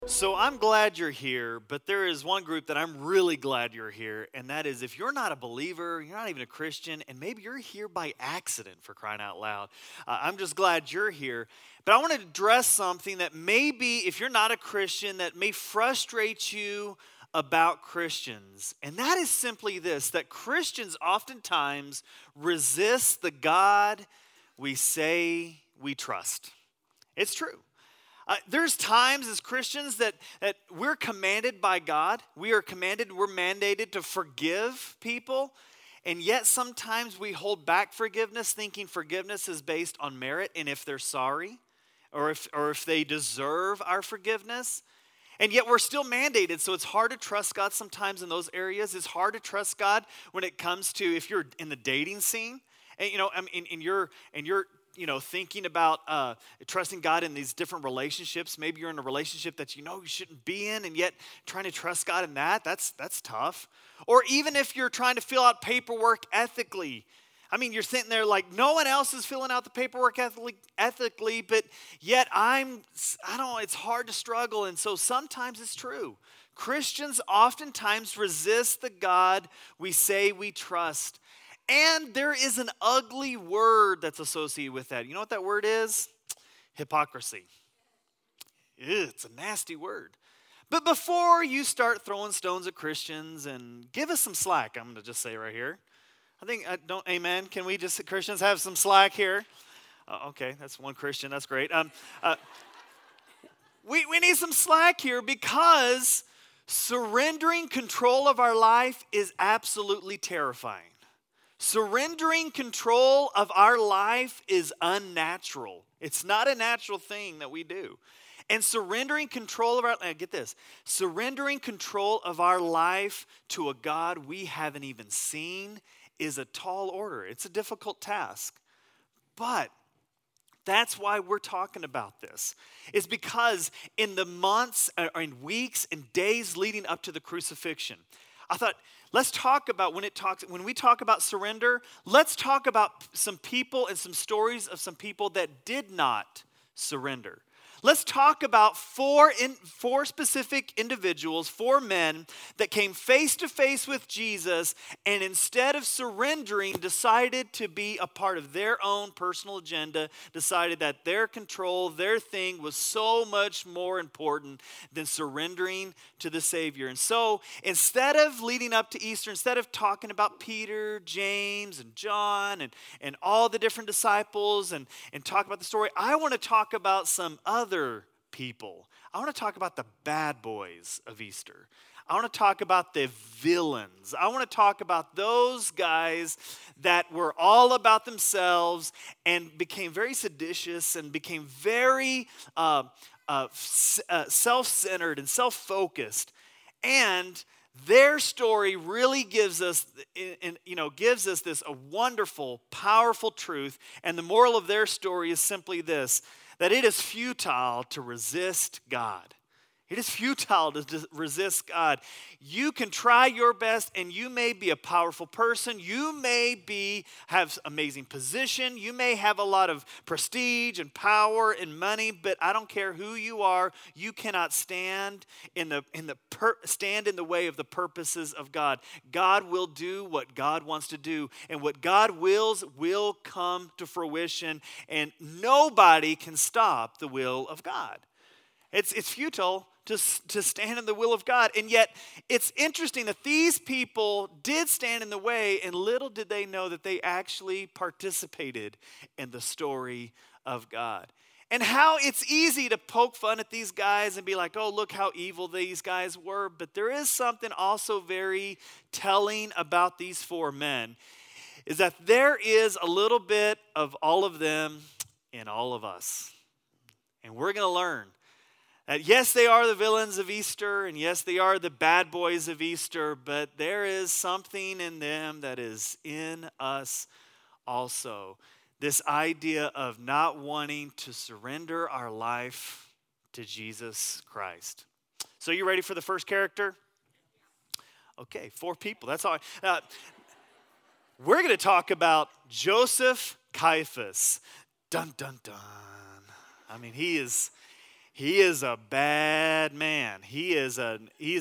So I'm glad you're here, but there is one group that I'm really glad you're here, and that is if you're not a believer, you're not even a Christian, and maybe you're here by accident for crying out loud. I'm just glad you're here. But I want to address something that maybe, if you're not a Christian, that may frustrate you about Christians. And that is simply this, that Christians oftentimes resist the God we say we trust. It's true. There's times as Christians that we're commanded by God. We are commanded, we're mandated to forgive people. And yet sometimes we hold back forgiveness, thinking forgiveness is based on merit and if they're sorry or if they deserve our forgiveness. And yet we're still mandated, so it's hard to trust God sometimes in those areas. It's hard to trust God when it comes to if you're in the dating scene. And I mean, and you're thinking about trusting God in these different relationships. Maybe you're in a relationship that you shouldn't be in, and yet trying to trust God in that's tough. Or even if you're trying to fill out paperwork ethically. I mean, you're sitting there like no one else is filling out the paperwork ethically, but yet I don't know, it's hard to struggle. And so sometimes it's true. Christians oftentimes resist the God we say we trust. And there is an ugly word that's associated with that. You know what that word is? Hypocrisy. Ew, it's a nasty word. But before you start throwing stones at Christians and give us some slack, I'm going to just say right here. Amen. Can we just, Christians, have some slack here? Okay, that's one Christian. That's great. We need some slack here because surrendering control of our life is absolutely terrifying. Surrendering control of our life is unnatural. It's not a natural thing that we do. And surrendering control of surrendering control of our life to a God we haven't even seen is a tall order. It's a difficult task. But that's why we're talking about this. It's because in the months and weeks and days leading up to the crucifixion, I thought, let's talk about when we talk about surrender, let's talk about some people and some stories of some people that did not surrender. Let's talk about four specific individuals, four men that came face to face with Jesus and instead of surrendering, decided to be a part of their own personal agenda, decided that their control, their thing was so much more important than surrendering to the Savior. And so instead of leading up to Easter, instead of talking about Peter, James, and John, and all the different disciples and talk about the story, I want to talk about some other people. I want to talk about the bad boys of Easter. I want to talk about the villains. I want to talk about those guys that were all about themselves and became very seditious and became very self-centered and self-focused. And their story really gives us this a wonderful, powerful truth. And the moral of their story is simply this, that it is futile to resist God. It is futile to resist God. You can try your best and you may be a powerful person. You may have amazing position. You may have a lot of prestige and power and money, but I don't care who you are. You cannot stand in the way of the purposes of God. God will do what God wants to do, and what God wills will come to fruition, and nobody can stop the will of God. It's futile to stand in the will of God. And yet, it's interesting that these people did stand in the way, and little did they know that they actually participated in the story of God. And how it's easy to poke fun at these guys and be like, oh, look how evil these guys were. But there is something also very telling about these four men, is that there is a little bit of all of them in all of us. And we're going to learn that yes, they are the villains of Easter, and yes, they are the bad boys of Easter, but there is something in them that is in us also. This idea of not wanting to surrender our life to Jesus Christ. So you ready for the first character? Okay, four people, that's all. We're going to talk about Joseph Caiaphas. Dun, dun, dun. I mean, he is he is a bad man. He was a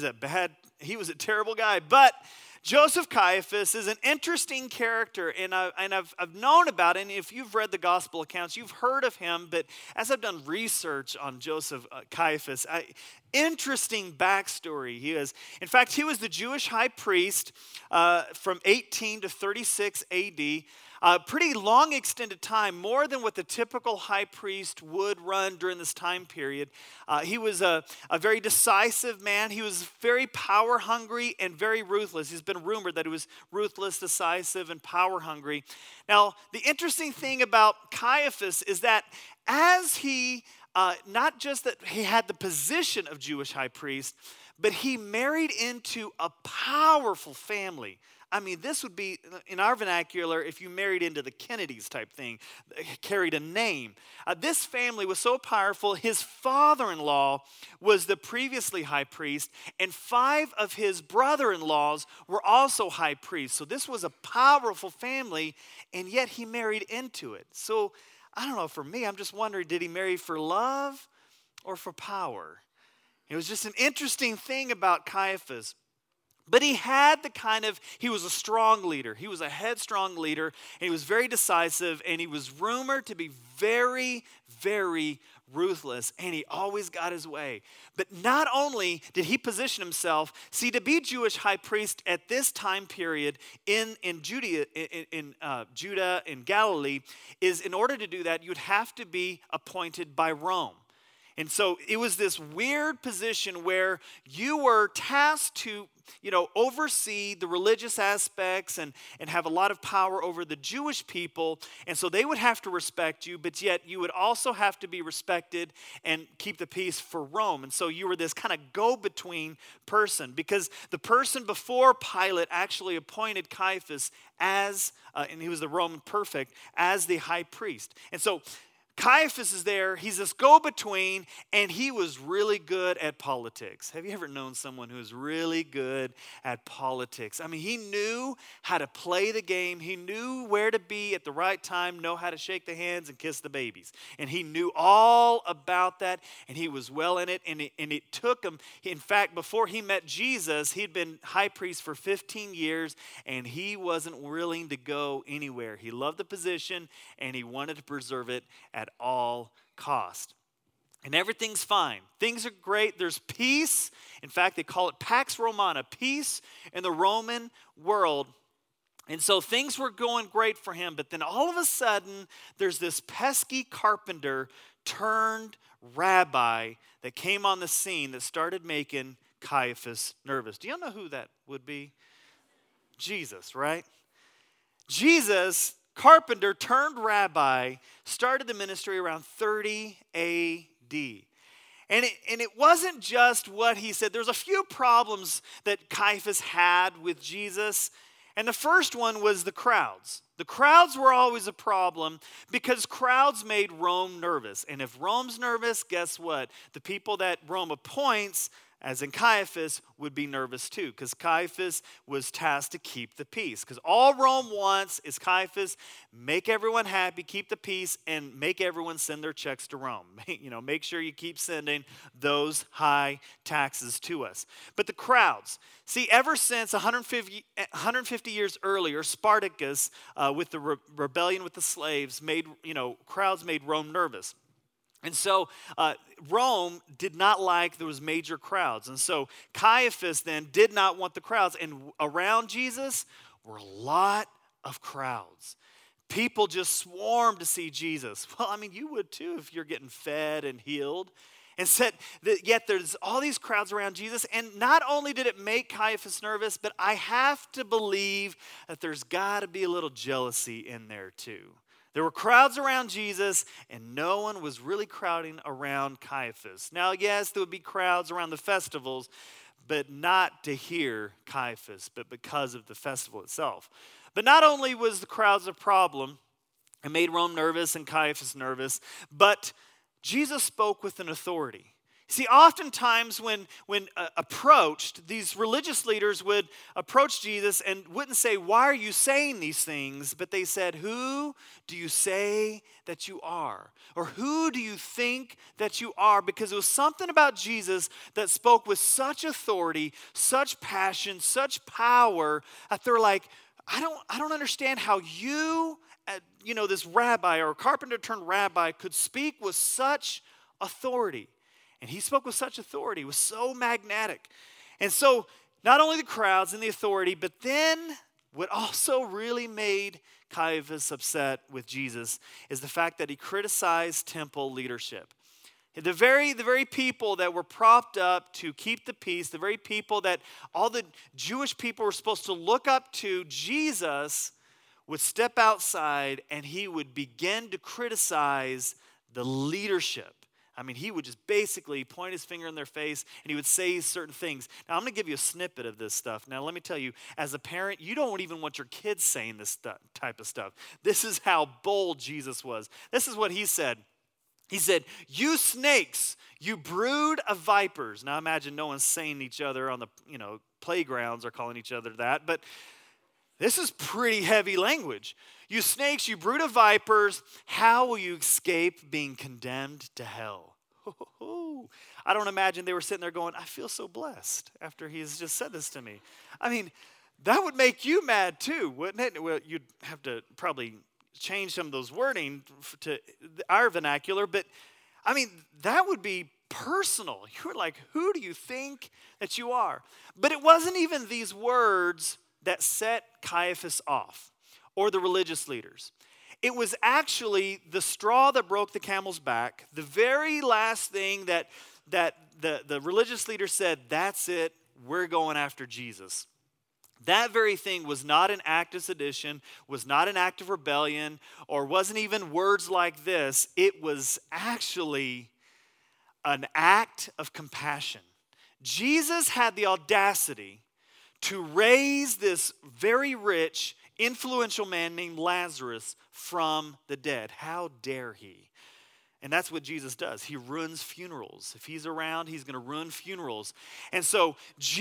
terrible guy. But Joseph Caiaphas is an interesting character, and I've known about it. And if you've read the gospel accounts, you've heard of him. But as I've done research on Joseph Caiaphas, interesting backstory he is. In fact, he was the Jewish high priest from 18 to 36 A.D., pretty long extended time, more than what the typical high priest would run during this time period. He was a very decisive man. He was very power hungry and very ruthless. He's been rumored that he was ruthless, decisive, and power hungry. Now, the interesting thing about Caiaphas is that as he, not just that he had the position of Jewish high priest, but he married into a powerful family. I mean, this would be, in our vernacular, if you married into the Kennedys type thing, carried a name. This family was so powerful, his father-in-law was the previously high priest, and 5 of his brother-in-laws were also high priests. So this was a powerful family, and yet he married into it. So, I don't know, for me, I'm just wondering, did he marry for love or for power? It was just an interesting thing about Caiaphas. But he was a strong leader. He was a headstrong leader, and he was very decisive, and he was rumored to be very, very ruthless, and he always got his way. But not only did he position himself, to be Jewish high priest at this time period in Judah, in Galilee, is in order to do that, you'd have to be appointed by Rome. And so it was this weird position where you were tasked to, oversee the religious aspects and have a lot of power over the Jewish people. And so they would have to respect you, but yet you would also have to be respected and keep the peace for Rome. And so you were this kind of go-between person, because the person before Pilate actually appointed Caiaphas as, and he was the Roman prefect, as the high priest. And so Caiaphas is there, he's this go-between, and he was really good at politics. Have you ever known someone who was really good at politics? I mean, he knew how to play the game. He knew where to be at the right time, know how to shake the hands and kiss the babies. And he knew all about that, and he was well in it, and it took him. In fact, before he met Jesus, he'd been high priest for 15 years, and he wasn't willing to go anywhere. He loved the position, and he wanted to preserve it at all cost. And everything's fine. Things are great. There's peace. In fact, they call it Pax Romana, peace in the Roman world. And so things were going great for him. But then all of a sudden, there's this pesky carpenter turned rabbi that came on the scene that started making Caiaphas nervous. Do y'all know who that would be? Jesus, right? Jesus, carpenter turned rabbi, started the ministry around 30 A.D. And it wasn't just what he said. There's a few problems that Caiaphas had with Jesus. And the first one was the crowds. The crowds were always a problem because crowds made Rome nervous. And if Rome's nervous, guess what? The people that Rome appoints, as in Caiaphas, would be nervous too, because Caiaphas was tasked to keep the peace. Because all Rome wants is Caiaphas, make everyone happy, keep the peace, and make everyone send their checks to Rome. Make sure you keep sending those high taxes to us. But the crowds, ever since 150 years earlier, Spartacus, with the rebellion with the slaves, crowds made Rome nervous. And so Rome did not like those major crowds. And so Caiaphas then did not want the crowds. And around Jesus were a lot of crowds. People just swarmed to see Jesus. Well, I mean, you would too if you're getting fed and healed. And said that yet there's all these crowds around Jesus. And not only did it make Caiaphas nervous, but I have to believe that there's got to be a little jealousy in there too. There were crowds around Jesus, and no one was really crowding around Caiaphas. Now, yes, there would be crowds around the festivals, but not to hear Caiaphas, but because of the festival itself. But not only was the crowds a problem, it made Rome nervous and Caiaphas nervous, but Jesus spoke with an authority. See, oftentimes when approached, these religious leaders would approach Jesus and wouldn't say, "Why are you saying these things?" But they said, "Who do you say that you are?" Or "Who do you think that you are?" Because it was something about Jesus that spoke with such authority, such passion, such power, that they're like, I don't understand how you, this rabbi or carpenter turned rabbi could speak with such authority. And he spoke with such authority. It was so magnetic. And so not only the crowds and the authority, but then what also really made Caiaphas upset with Jesus is the fact that he criticized temple leadership. The very people that were propped up to keep the peace, the very people that all the Jewish people were supposed to look up to, Jesus would step outside and he would begin to criticize the leadership. I mean, he would just basically point his finger in their face and he would say certain things. Now, I'm going to give you a snippet of this stuff. Now, let me tell you, as a parent, you don't even want your kids saying this type of stuff. This is how bold Jesus was. This is what he said. He said, "You snakes, you brood of vipers." Now, imagine no one's saying each other on the playgrounds or calling each other that, but this is pretty heavy language. "You snakes, you brood of vipers, how will you escape being condemned to hell?" I don't imagine they were sitting there going, "I feel so blessed after he's just said this to me." I mean, that would make you mad too, wouldn't it? Well, you'd have to probably change some of those wording to our vernacular, but I mean, that would be personal. You're like, "Who do you think that you are?" But it wasn't even these words that set Caiaphas off or the religious leaders. It was actually the straw that broke the camel's back, the very last thing that the religious leader said, "That's it, we're going after Jesus." That very thing was not an act of sedition, was not an act of rebellion, or wasn't even words like this. It was actually an act of compassion. Jesus had the audacity to raise this very rich, influential man named Lazarus from the dead. How dare he? And that's what Jesus does. He ruins funerals. If he's around, he's going to ruin funerals. And so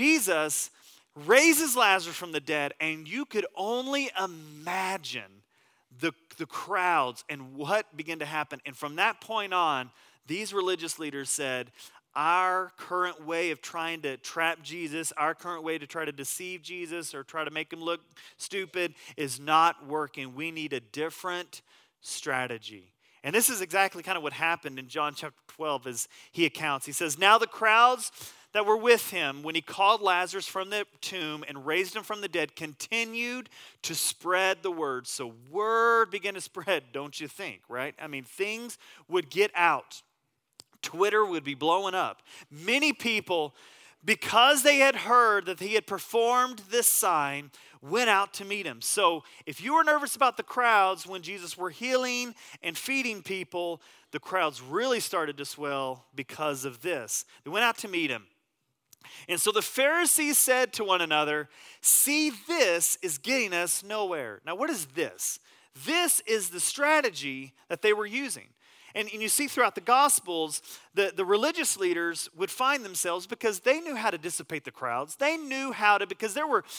Jesus raises Lazarus from the dead, and you could only imagine the crowds and what began to happen. And from that point on, these religious leaders said, "Our current way of trying to trap Jesus, our current way to try to deceive Jesus or try to make him look stupid is not working. We need a different strategy." And this is exactly kind of what happened in John chapter 12 as he accounts. He says, "Now the crowds that were with him when he called Lazarus from the tomb and raised him from the dead continued to spread the word." So word began to spread, don't you think, right? I mean, things would get out. Twitter would be blowing up. Many people, because they had heard that he had performed this sign, went out to meet him. So if you were nervous about the crowds when Jesus were healing and feeding people, the crowds really started to swell because of this. They went out to meet him. And so the Pharisees said to one another, "See, this is getting us nowhere." Now, what is this? This is the strategy that they were using. And you see throughout the Gospels, the religious leaders would find themselves, because they knew how to dissipate the crowds. They knew how to, because there were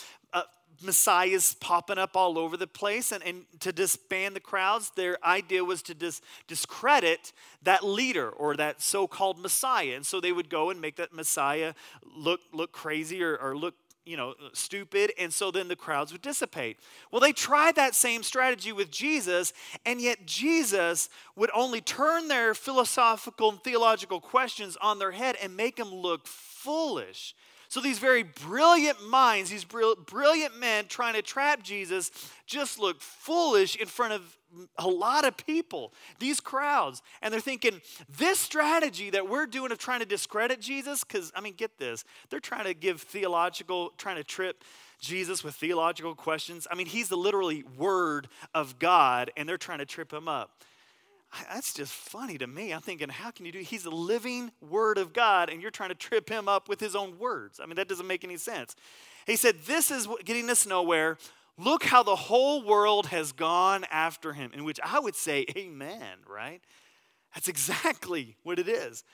messiahs popping up all over the place. And to disband the crowds, their idea was to discredit that leader or that so-called Messiah. And so they would go and make that Messiah look crazy or look stupid, and so then the crowds would dissipate. Well, they tried that same strategy with Jesus, and yet Jesus would only turn their philosophical and theological questions on their head and make them look foolish. So these very brilliant minds, these brilliant men trying to trap Jesus, just look foolish in front of a lot of people, these crowds. And they're thinking, this strategy that we're doing of trying to discredit Jesus, because, get this, they're trying to trip Jesus with theological questions. He's the literally Word of God, and they're trying to trip him up. That's just funny to me. I'm thinking, how can you do? He's the living Word of God, and you're trying to trip him up with his own words. That doesn't make any sense. He said, "This is getting us nowhere. Look how the whole world has gone after him." In which I would say, amen, right? That's exactly what it is.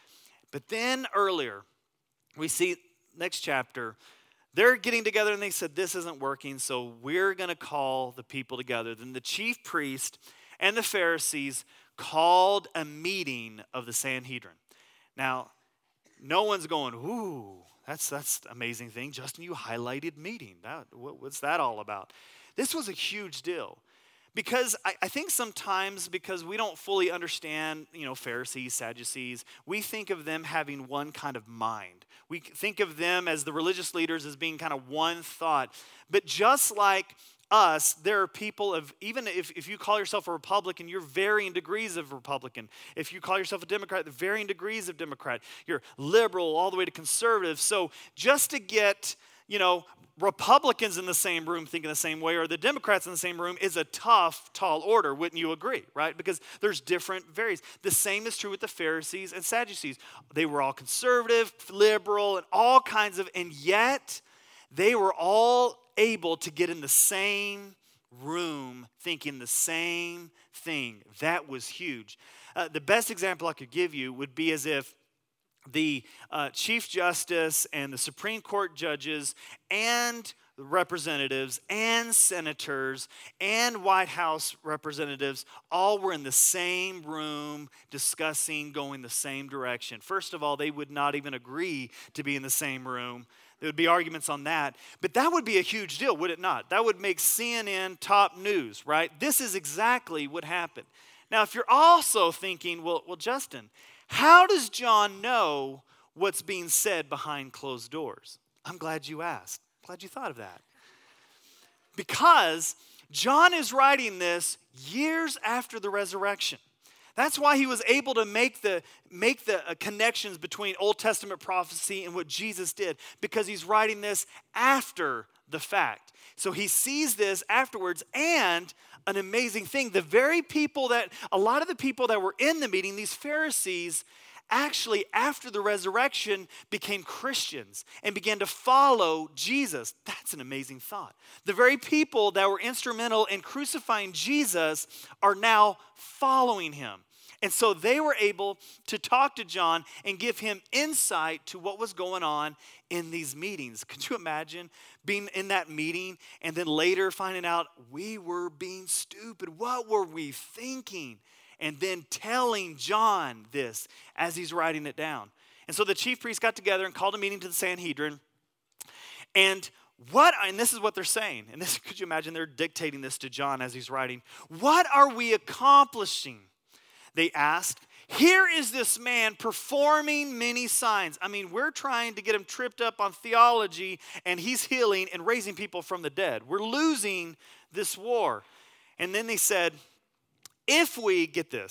But then earlier, we see next chapter, they're getting together and they said, this isn't working, so we're going to call the people together. Then the chief priest and the Pharisees called a meeting of the Sanhedrin. Now, no one's going, ooh, that's an amazing thing. Justin, you highlighted meeting. What's that all about? This was a huge deal. Because I think sometimes because we don't fully understand, Pharisees, Sadducees, we think of them having one kind of mind. We think of them as the religious leaders as being kind of one thought. But just like us, there are people of, even if you call yourself a Republican, you're varying degrees of Republican. If you call yourself a Democrat, the varying degrees of Democrat. You're liberal all the way to conservative. So just to get, Republicans in the same room thinking the same way, or the Democrats in the same room, is a tough, tall order. Wouldn't you agree, right? Because there's different varies. The same is true with the Pharisees and Sadducees. They were all conservative, liberal, and all kinds of, and yet they were all able to get in the same room thinking the same thing. That was huge. The best example I could give you would be as if the Chief Justice and the Supreme Court judges and representatives and senators and White House representatives all were in the same room discussing going the same direction. First of all, they would not even agree to be in the same room. There would be arguments on that. But that would be a huge deal, would it not? That would make CNN top news, right? This is exactly what happened. Now, if you're also thinking, well, Justin, how does John know what's being said behind closed doors? I'm glad you asked. Glad you thought of that. Because John is writing this years after the resurrection. That's why he was able to make the connections between Old Testament prophecy and what Jesus did, because he's writing this after the fact. So he sees this afterwards, and an amazing thing, a lot of the people that were in the meeting, these Pharisees, actually after the resurrection became Christians and began to follow Jesus. That's an amazing thought. The very people that were instrumental in crucifying Jesus are now following him. And so they were able to talk to John and give him insight to what was going on in these meetings. Could you imagine being in that meeting and then later finding out we were being stupid? What were we thinking? And then telling John this as he's writing it down. And so the chief priests got together and called a meeting to the Sanhedrin. And this is what they're saying. And this, could you imagine they're dictating this to John as he's writing. What are we accomplishing? They asked. Here is this man performing many signs. I mean, we're trying to get him tripped up on theology, and he's healing and raising people from the dead. We're losing this war. And then they said, if we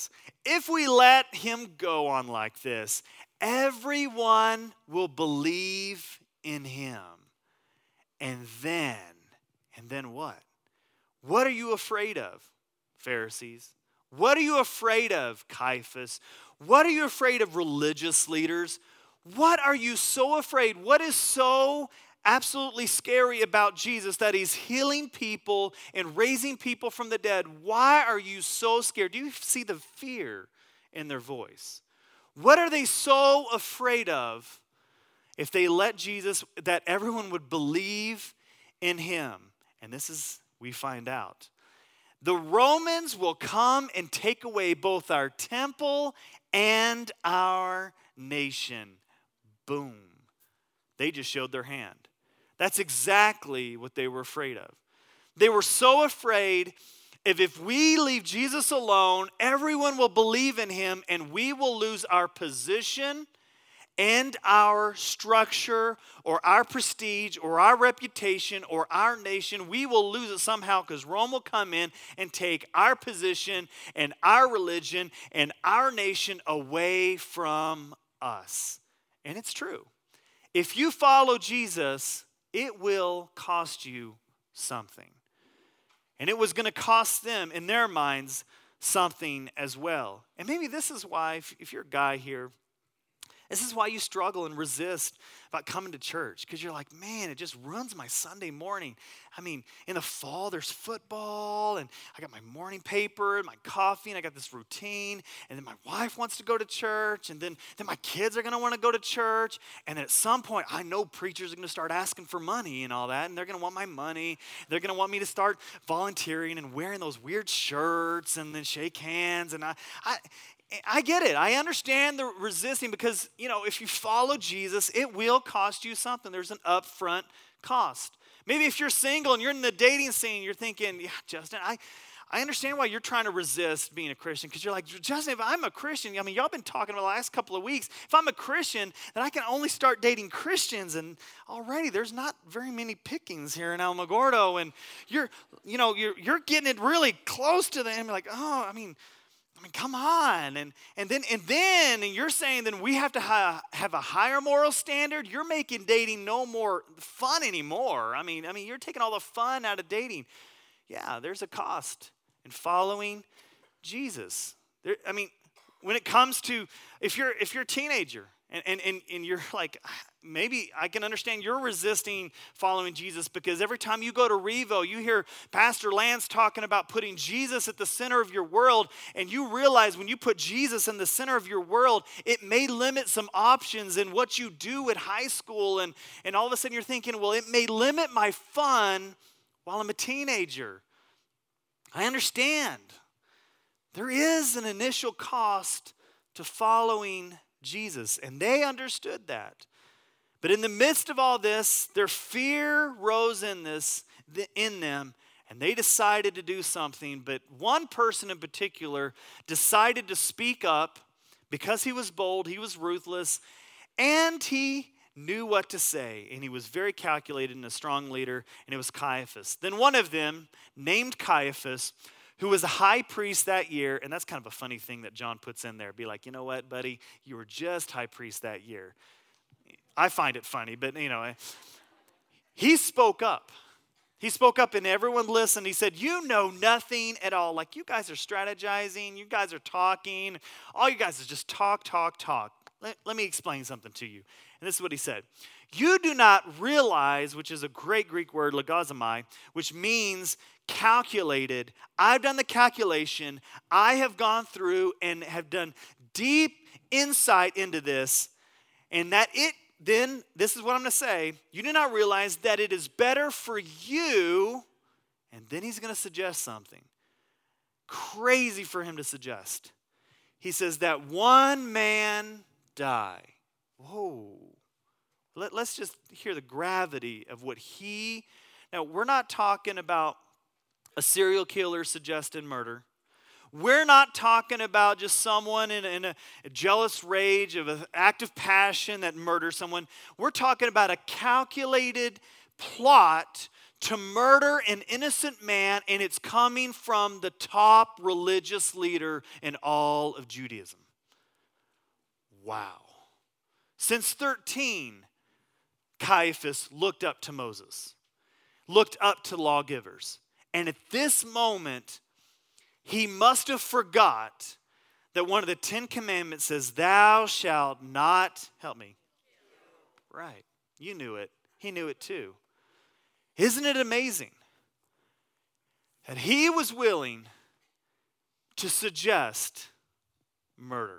let him go on like this, everyone will believe in him. And then what? What are you afraid of, Pharisees? What are you afraid of, Caiaphas? What are you afraid of, religious leaders? What are you so afraid? What is so absolutely scary about Jesus that he's healing people and raising people from the dead? Why are you so scared? Do you see the fear in their voice? What are they so afraid of if they let Jesus, that everyone would believe in him? And this is, we find out. The Romans will come and take away both our temple and our nation. Boom. They just showed their hand. That's exactly what they were afraid of. They were so afraid if we leave Jesus alone, everyone will believe in him and we will lose our position and our structure or our prestige or our reputation or our nation. We will lose it somehow because Rome will come in and take our position and our religion and our nation away from us. And it's true. If you follow Jesus, it will cost you something. And it was going to cost them, in their minds, something as well. And maybe this is why, if you're a guy here, This is why you struggle and resist about coming to church, because you're like, man, it just ruins my Sunday morning. I mean, in the fall, there's football, and I got my morning paper and my coffee, and I got this routine, and then my wife wants to go to church, and then my kids are going to want to go to church, and then at some point, I know preachers are going to start asking for money and all that, and they're going to want my money. They're going to want me to start volunteering and wearing those weird shirts and then shake hands, and I get it. I understand the resisting because, if you follow Jesus, it will cost you something. There's an upfront cost. Maybe if you're single and you're in the dating scene, you're thinking, yeah, Justin, I understand why you're trying to resist being a Christian, because you're like, Justin, if I'm a Christian, y'all been talking about the last couple of weeks. If I'm a Christian, then I can only start dating Christians, and already there's not very many pickings here in Alamogordo, and you're getting it really close to them. You're like, I mean, come on. And then you're saying then we have to have a higher moral standard. You're making dating no more fun anymore. I mean, you're taking all the fun out of dating. Yeah, there's a cost in following Jesus. When it comes to, if you're a teenager and you're like, maybe I can understand you're resisting following Jesus, because every time you go to Revo, you hear Pastor Lance talking about putting Jesus at the center of your world, and you realize when you put Jesus in the center of your world, it may limit some options in what you do at high school, and all of a sudden you're thinking, well, it may limit my fun while I'm a teenager. I understand. There is an initial cost to following Jesus, and they understood that. But in the midst of all this, their fear rose in them, and they decided to do something. But one person in particular decided to speak up because he was bold, he was ruthless, and he knew what to say. And he was very calculated and a strong leader, and it was Caiaphas. Then one of them, named Caiaphas, who was a high priest that year, and that's kind of a funny thing that John puts in there. Be like, you know what, buddy? You were just high priest that year. I find it funny, but he spoke up. He spoke up and everyone listened. He said, you know nothing at all. Like, you guys are strategizing. You guys are talking. All you guys is just talk. Let me explain something to you. And this is what he said. You do not realize, which is a great Greek word, logazomai, which means calculated. I've done the calculation. I have gone through and have done deep insight into this, and that then, this is what I'm going to say, you do not realize that it is better for you, and then he's going to suggest something crazy for him to suggest. He says that one man die. Whoa. Let's just hear the gravity of what now we're not talking about a serial killer suggesting murder. We're not talking about just someone in a jealous rage of an act of passion that murders someone. We're talking about a calculated plot to murder an innocent man, and it's coming from the top religious leader in all of Judaism. Wow. Since 13, Caiaphas looked up to Moses, looked up to lawgivers. And at this moment, he must have forgot that one of the 10 Commandments says, thou shalt not, help me. Right. You knew it. He knew it too. Isn't it amazing that he was willing to suggest murder?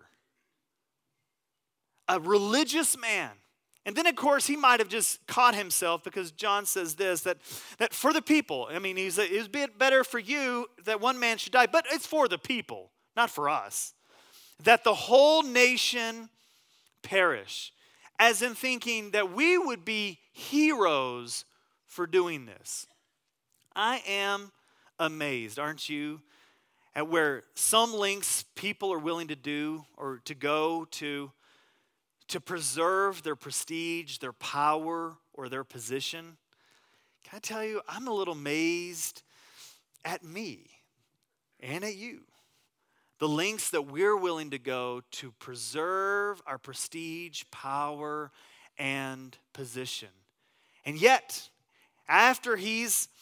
A religious man. And then, of course, he might have just caught himself, because John says this, that for the people, it's a bit better for you that one man should die, but it's for the people, not for us. That the whole nation perish, as in thinking that we would be heroes for doing this. I am amazed, aren't you, at where some lengths people are willing to do or to go to preserve their prestige, their power, or their position. Can I tell you, I'm a little amazed at me and at you. The lengths that we're willing to go to preserve our prestige, power, and position. And yet, after he's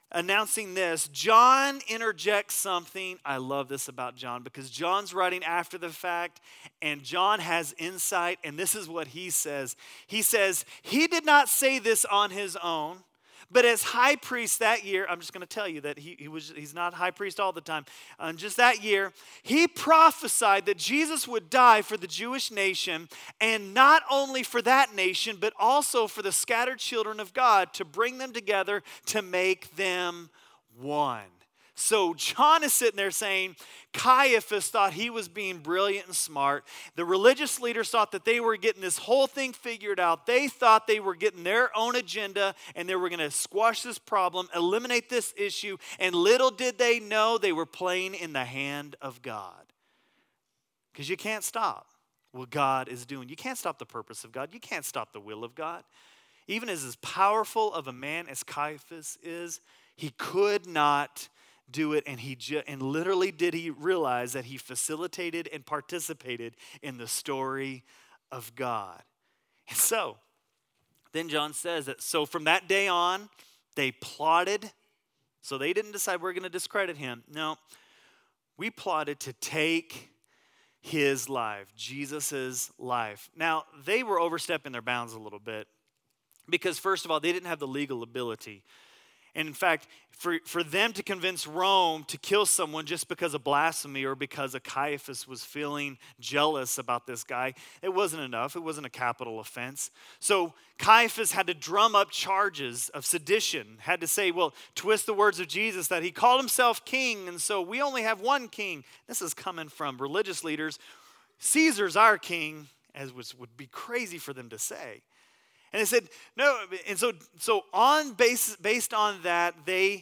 announcing this, John interjects something. I love this about John because John's writing after the fact and John has insight, and this is what he says. He says, he did not say this on his own, but as high priest that year, I'm just going to tell you that he's not high priest all the time. Just that year, he prophesied that Jesus would die for the Jewish nation, and not only for that nation, but also for the scattered children of God, to bring them together to make them one. So John is sitting there saying, Caiaphas thought he was being brilliant and smart. The religious leaders thought that they were getting this whole thing figured out. They thought they were getting their own agenda and they were going to squash this problem, eliminate this issue. And little did they know they were playing in the hand of God. Because you can't stop what God is doing. You can't stop the purpose of God. You can't stop the will of God. Even as powerful of a man as Caiaphas is, he could not do it, and literally did he realize that he facilitated and participated in the story of God. And so, then John says that, so from that day on, they plotted, so they didn't decide we're going to discredit him. No, we plotted to take his life, Jesus' life. Now, they were overstepping their bounds a little bit, because first of all, they didn't have the legal ability. And in fact, for them to convince Rome to kill someone just because of blasphemy or because Caiaphas was feeling jealous about this guy, it wasn't enough. It wasn't a capital offense. So Caiaphas had to drum up charges of sedition, had to say, well, twist the words of Jesus that he called himself king, and so we only have one king. This is coming from religious leaders. Caesar's our king, as would be crazy for them to say. And they said, no, and so on based on that,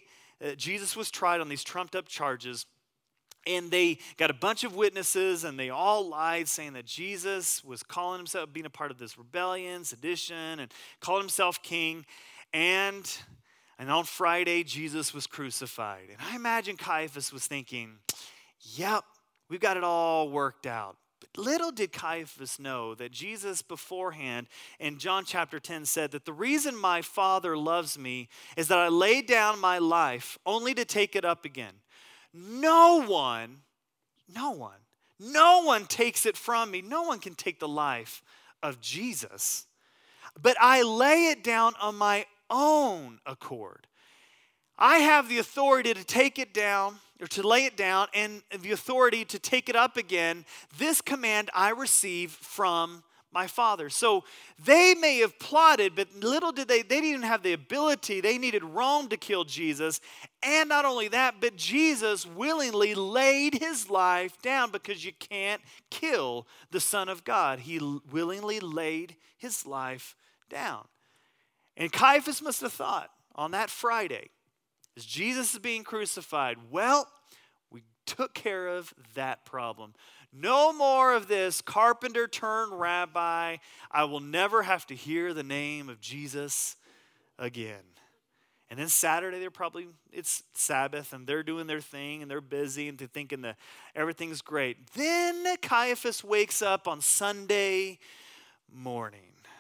Jesus was tried on these trumped up charges, and they got a bunch of witnesses, and they all lied, saying that Jesus was calling himself, being a part of this rebellion, sedition, and calling himself king, and on Friday, Jesus was crucified. And I imagine Caiaphas was thinking, yep, we've got it all worked out. Little did Caiaphas know that Jesus beforehand in John chapter 10 said that the reason my Father loves me is that I lay down my life only to take it up again. No one takes it from me. No one can take the life of Jesus. But I lay it down on my own accord. I have the authority to take it down, or to lay it down, and the authority to take it up again. This command I receive from my Father. So they may have plotted, but little did they didn't even have the ability. They needed Rome to kill Jesus. And not only that, but Jesus willingly laid his life down, because you can't kill the Son of God. He willingly laid his life down. And Caiaphas must have thought on that Friday, as Jesus is being crucified, well, we took care of that problem. No more of this carpenter turned rabbi. I will never have to hear the name of Jesus again. And then Saturday, it's Sabbath, and they're doing their thing, and they're busy, and they're thinking that everything's great. Then Caiaphas wakes up on Sunday morning.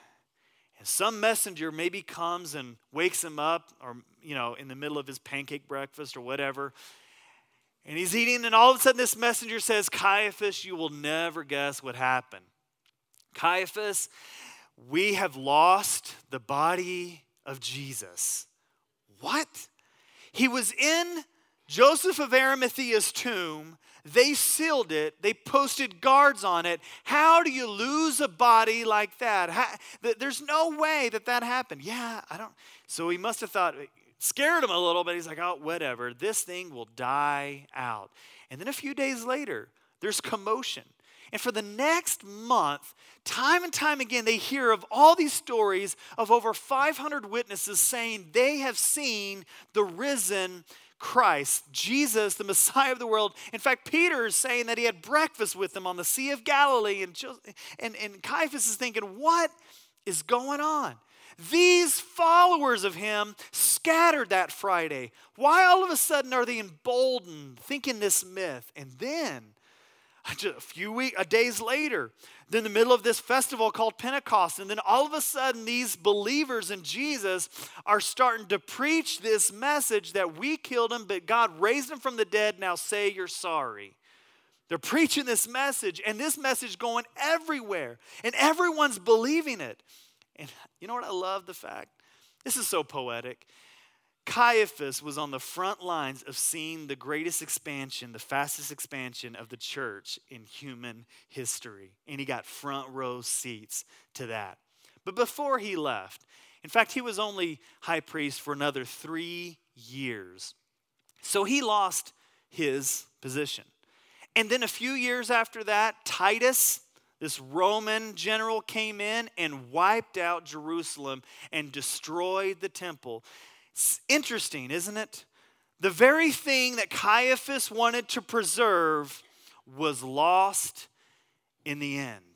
Some messenger maybe comes and wakes him up, or, in the middle of his pancake breakfast or whatever. And he's eating, and all of a sudden this messenger says, Caiaphas, you will never guess what happened. Caiaphas, we have lost the body of Jesus. What? He was in Joseph of Arimathea's tomb. They sealed it. They posted guards on it. How do you lose a body like that? There's no way that happened. Yeah, I don't. So he must have thought, scared him a little bit. He's like, oh, whatever. This thing will die out. And then a few days later, there's commotion. And for the next month, time and time again, they hear of all these stories of over 500 witnesses saying they have seen the risen Christ, Jesus, the Messiah of the world. In fact, Peter is saying that he had breakfast with them on the Sea of Galilee. And Caiaphas is thinking, what is going on? These followers of him scattered that Friday. Why all of a sudden are they emboldened, thinking this myth? And then just a few days later, in the middle of this festival called Pentecost, and then all of a sudden these believers in Jesus are starting to preach this message that we killed him, but God raised him from the dead, now say you're sorry. They're preaching this message, and this message going everywhere, and everyone's believing it. And you know what I love the fact? This is so poetic. Caiaphas was on the front lines of seeing the greatest expansion, the fastest expansion of the church in human history. And he got front row seats to that. But before he left, in fact, he was only high priest for another 3 years. So he lost his position. And then a few years after that, Titus, this Roman general, came in and wiped out Jerusalem and destroyed the temple. It's interesting, isn't it? The very thing that Caiaphas wanted to preserve was lost in the end.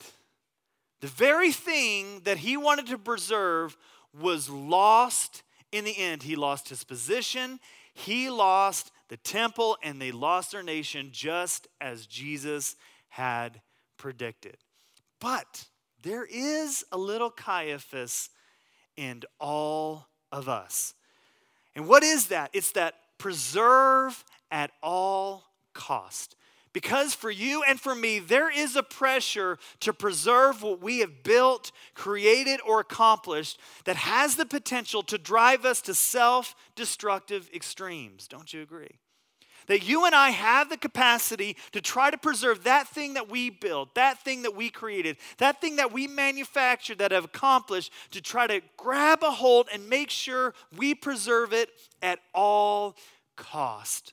The very thing that he wanted to preserve was lost in the end. He lost his position, he lost the temple, and they lost their nation just as Jesus had predicted. But there is a little Caiaphas in all of us. And what is that? It's that preserve at all cost. Because for you and for me, there is a pressure to preserve what we have built, created, or accomplished that has the potential to drive us to self-destructive extremes. Don't you agree? That you and I have the capacity to try to preserve that thing that we built, that thing that we created, that thing that we manufactured, that have accomplished, to try to grab a hold and make sure we preserve it at all cost.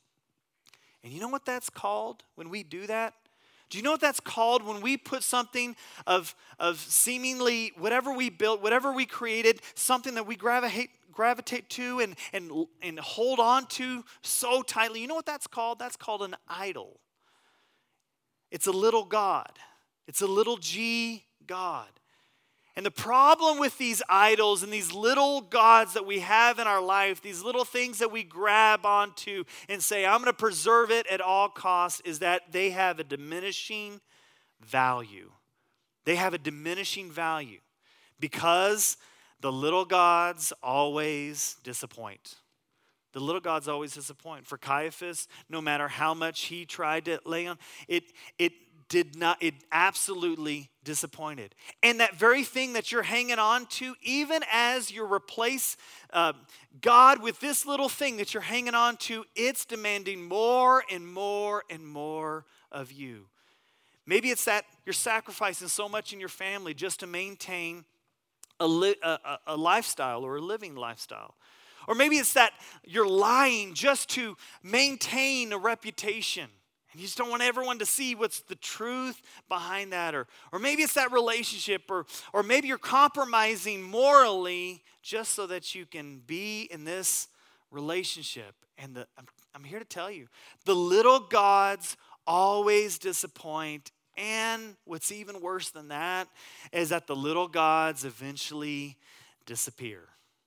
And you know what that's called when we do that? Do you know what that's called when we put something of seemingly whatever we built, whatever we created, something that we gravitate to and hold on to so tightly? You know what that's called? That's called an idol. It's a little god. It's a little g god. And the problem with these idols and these little gods that we have in our life, these little things that we grab onto and say, I'm going to preserve it at all costs, is that they have a diminishing value. They have a diminishing value because the little gods always disappoint. The little gods always disappoint. For Caiaphas, no matter how much he tried to lay on, it absolutely disappointed. And that very thing that you're hanging on to, even as you replace God with this little thing that you're hanging on to, it's demanding more and more and more of you. Maybe it's that you're sacrificing so much in your family just to maintain a lifestyle or a living lifestyle. Or maybe it's that you're lying just to maintain a reputation. And you just don't want everyone to see what's the truth behind that. Or maybe it's that relationship. Or maybe you're compromising morally just so that you can be in this relationship. And I'm here to tell you, the little gods always disappoint. And what's even worse than that is that the little gods eventually disappear.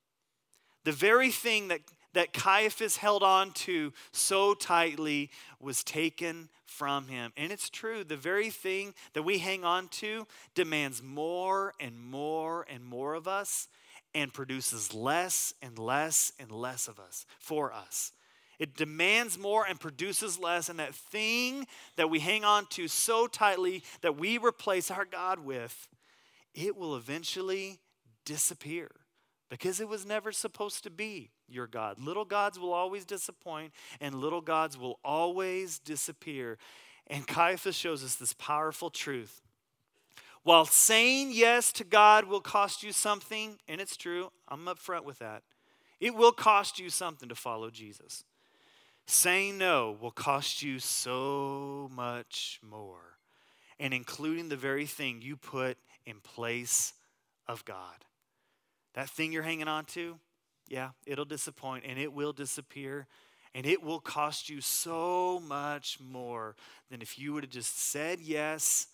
The very thing that Caiaphas held on to so tightly was taken from him. And it's true, the very thing that we hang on to demands more and more and more of us and produces less and less and less of us, for us. It demands more and produces less, and that thing that we hang on to so tightly that we replace our God with, it will eventually disappear. Because it was never supposed to be your God. Little gods will always disappoint, and little gods will always disappear. And Caiaphas shows us this powerful truth. While saying yes to God will cost you something, and it's true, I'm up front with that. It will cost you something to follow Jesus. Saying no will cost you so much more, and including the very thing you put in place of God. That thing you're hanging on to, yeah, it'll disappoint and it will disappear and it will cost you so much more than if you would have just said yes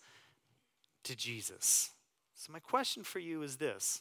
to Jesus. So my question for you is this.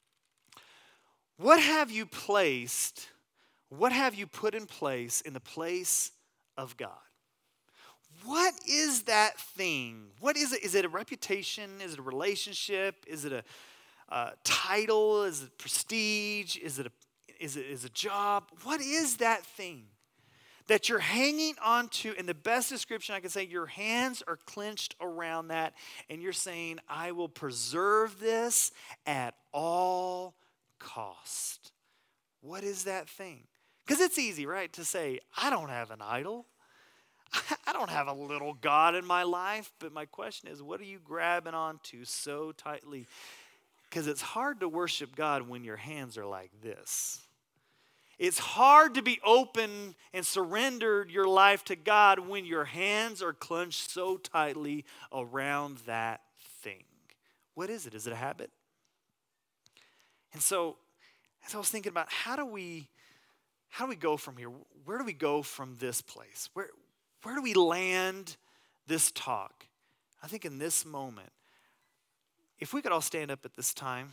What have you put in place in the place of God? what is that thing? What is it? Is it a reputation? Is it a relationship? Is it a title? Is it prestige? Is it a job? What is that thing that you're hanging on to? And the best description I can say, your hands are clenched around that, and you're saying, I will preserve this at all cost. What is that thing? Because it's easy, right, to say, I don't have an idol. I don't have a little God in my life. But my question is, what are you grabbing onto so tightly? Because it's hard to worship God when your hands are like this. It's hard to be open and surrendered your life to God when your hands are clenched so tightly around that thing. What is it? Is it a habit? And so, as I was thinking about how do we go from here? Where do we go from this place? Where do we land this talk? I think in this moment, if we could all stand up at this time,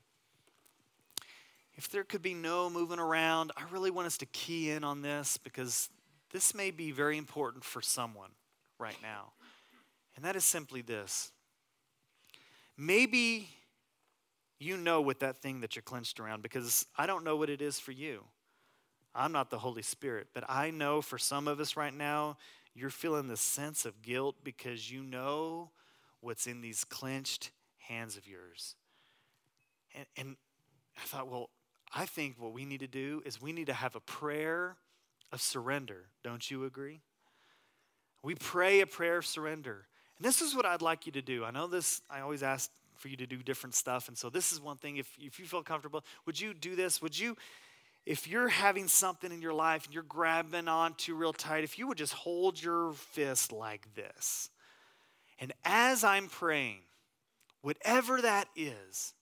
if there could be no moving around, I really want us to key in on this because this may be very important for someone right now. And that is simply this. Maybe you know what that thing that you're clenched around, because I don't know what it is for you. I'm not the Holy Spirit, but I know for some of us right now, you're feeling this sense of guilt because you know what's in these clenched hands of yours. And I thought, well, I think what we need to do is we need to have a prayer of surrender. Don't you agree? We pray a prayer of surrender. And this is what I'd like you to do. I know this, I always ask for you to do different stuff. And so this is one thing. If you feel comfortable, would you do this? Would you, if you're having something in your life and you're grabbing onto real tight, if you would just hold your fist like this. And as I'm praying, whatever that is,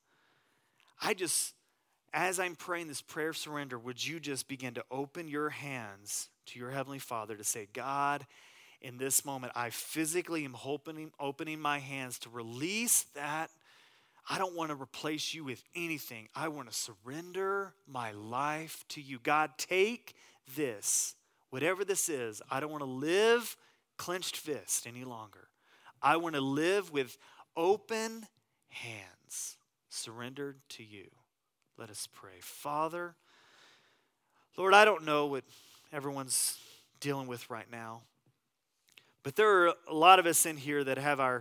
as I'm praying this prayer of surrender, would you just begin to open your hands to your Heavenly Father to say, God, in this moment, I physically am opening my hands to release that. I don't want to replace you with anything. I want to surrender my life to you. God, take this, whatever this is. I don't want to live clenched fist any longer. I want to live with open hands, surrendered to you. Let us pray. Father, Lord, I don't know what everyone's dealing with right now, but there are a lot of us in here that have our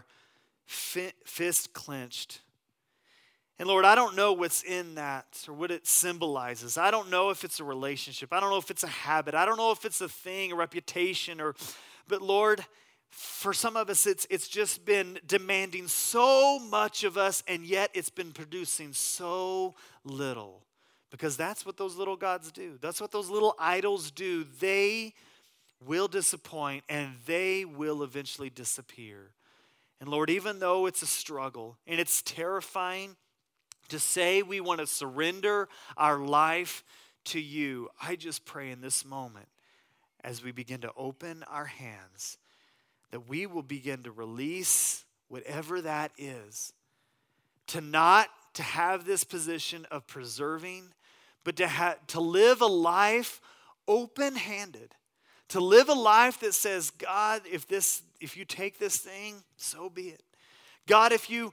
fist clenched. And Lord, I don't know what's in that or what it symbolizes. I don't know if it's a relationship. I don't know if it's a habit. I don't know if it's a thing, a reputation, but Lord, for some of us, it's just been demanding so much of us, and yet it's been producing so little. Because that's what those little gods do. That's what those little idols do. They will disappoint, and they will eventually disappear. And Lord, even though it's a struggle, and it's terrifying to say we want to surrender our life to you, I just pray in this moment, as we begin to open our hands, that we will begin to release whatever that is. To have this position of preserving, but to live a life open-handed. To live a life that says, God, if you take this thing, so be it. God, if you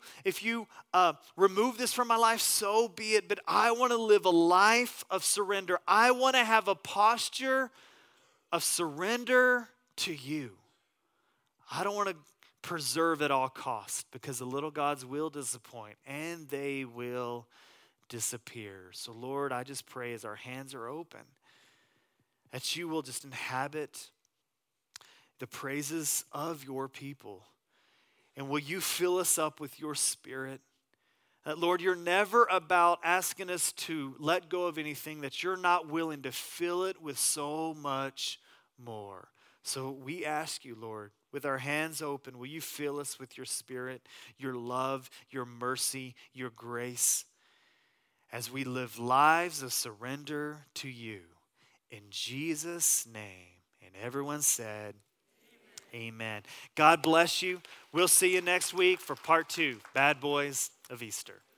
remove this from my life, so be it. But I want to live a life of surrender. I want to have a posture of surrender to you. I don't want to preserve at all costs, because the little gods will disappoint and they will disappear. So Lord, I just pray as our hands are open, that you will just inhabit the praises of your people. And will you fill us up with your Spirit? That, Lord, you're never about asking us to let go of anything that you're not willing to fill it with so much more. So we ask you, Lord, with our hands open, will you fill us with your Spirit, your love, your mercy, your grace, as we live lives of surrender to you. In Jesus' name. And everyone said, Amen. God bless you. We'll see you next week for part 2, Bad Boys of Easter.